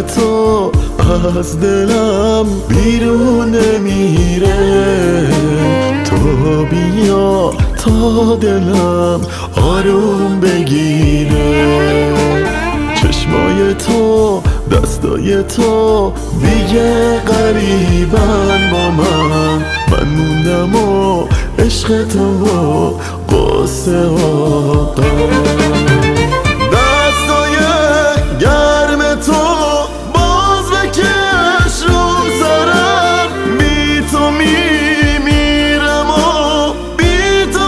تو از دلم بیرون نمیره. تو بیا تا دلم آروم بگیره. چشمای تو دستای تو دیگه قریبن با من موندم و عشق تو و قصه و دستای گرم تو باز بکش رو سرم. بی تو میمیرم و بی تو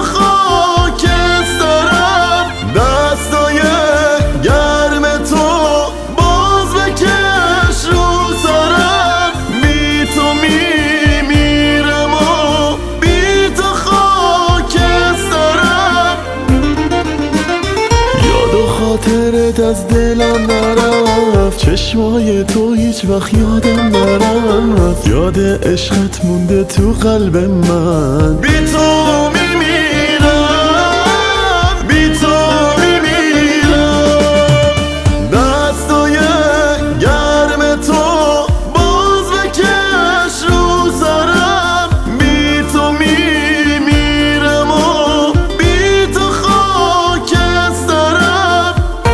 خاکسترم. دستای گرم تو باز بکش رو سرم. بی تو میمیرم و بی تو خاکسترم. یاد و خاطرت از دلم نرفت، چشمای تو هیچ وقت یادم نرفت. یاد عشقت مونده تو قلب من. بی تو میمیرم، بی تو میمیرم. دستای گرم تو باز بکش رو سرم. بی تو میمیرم و بی تو خاکسترم.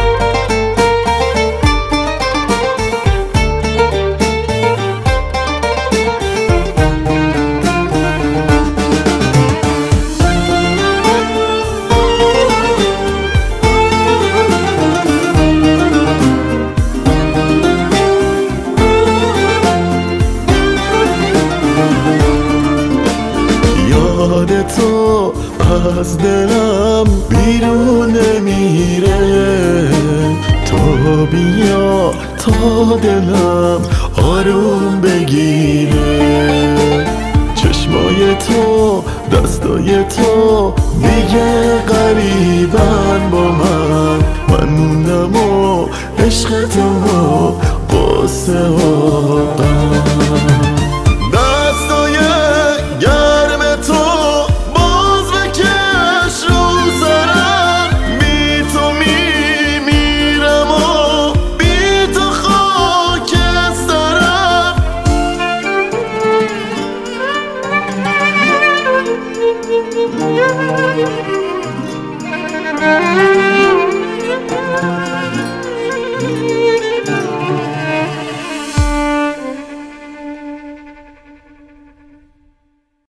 یاد تو از دلم بیرون نمیره. تو بیا تا دلم آروم بگیره. چشمای تو دستای تو دیگه قریبن با من موندم و عشق تو و قصه و غم. دستای گرم تو باز بکش رو سرم. بی تو میمیرم و بی تو خاکسترم.